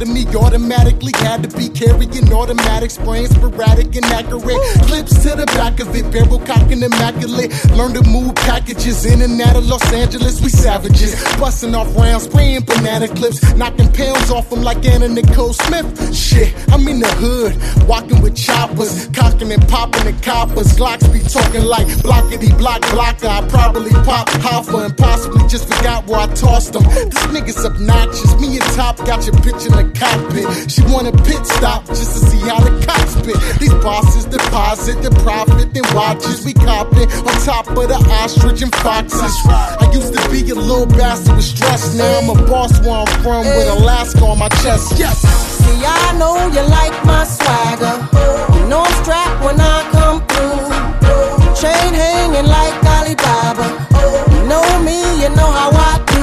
me automatically. Had to be carrying automatic, spraying sporadic, inaccurate. Clips to the back of it, barrel cocking immaculate. Learn to move packages in and out of Los Angeles. We savages, busting off rounds, spraying banana clips, knocking pounds off them like Anna Nicole Smith. Shit, I'm in the hood, walking with choppers, cocking and popping the coppers. Glocks be talking like blockity block blocker. I probably pop Hoffa and possibly just forgot where I tossed them. This nigga's obnoxious. Me and Top got your bitch in the cockpit. She want a pit stop just to see how the cops spit. These bosses deposit the profit in watches. We cop it on top of the ostrich and foxes. I used to be a little bastard with stress. Now I'm a boss where I'm from with Alaska on my chest. Yes. See, I know you like my swagger. You know I'm strapped when I come through. Chain hanging like Alibaba. You know me, you know how I do.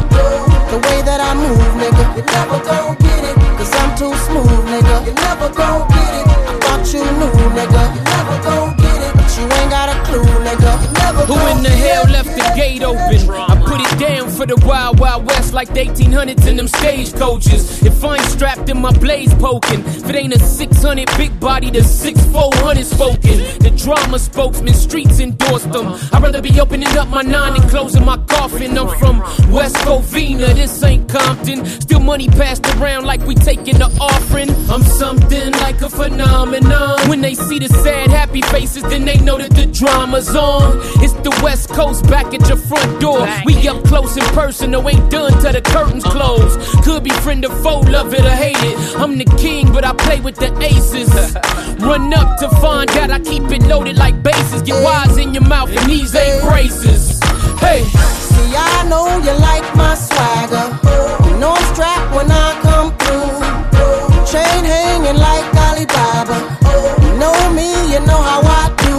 The way that I move, nigga, you never gon' get it. Cause I'm too smooth, nigga. You never gon' get it. I thought you knew, nigga. You never gon' get it. But you ain't got a clue, nigga. You never Who in the hell left the gate open? I put it down for the Wild Wild West like the 1800s in them stagecoaches. If I ain't strapped, then my blade's poking. If it ain't a 600 big body, the 6'400 spoken. The drama spokesman, streets endorsed them. I'd rather be opening up my 9 and closing my coffin. I'm from West Covina, this ain't Compton. Still money passed around like we taking the offering. I'm something like a phenomenon. When they see the sad, happy faces, then they know that the drama's on. It's the West Coast back at your front door. We up close and personal, ain't done till the curtains close. Could be friend or foe, love it or hate it. I'm the king, but I play with the aces. Run up to find out I keep it loaded like bases. Get wise in your mouth and these ain't braces. Hey. See, I know you like my swagger. You know I'm strapped when I come through. Chain hanging like Alibaba. You know me, you know how I do.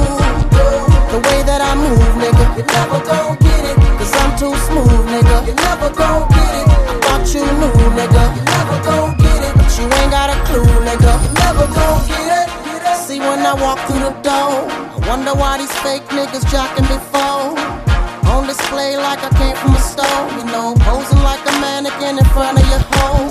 The way that I move, nigga, you never gon' get it. Cause I'm too smooth, nigga. You never gon' get it. I thought you knew, nigga. You never gon' get it. But you ain't got a clue, nigga. You never gon' get it. See, when I walk through the door, I wonder why these fake niggas jocking before. On display like I came from a store, you know, posing like a mannequin in front of your home.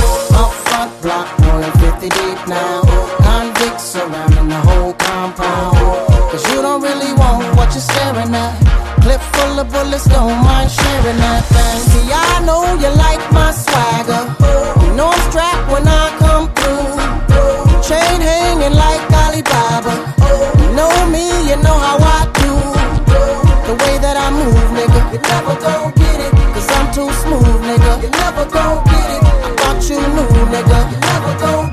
Up front block, more than 50 deep now. Convicts surrounding the whole compound. Cause you don't really want what you're staring at. Clip full of bullets, don't mind sharing that thing. See, I know you like my swagger. You know I'm strapped when I come through. Chain hanging like Alibaba. You know me, you know how I do. The way that I move, nigga, you never gon' get it. Cause I'm too smooth, nigga. You never gon' get it. I thought you knew, nigga. You never gon'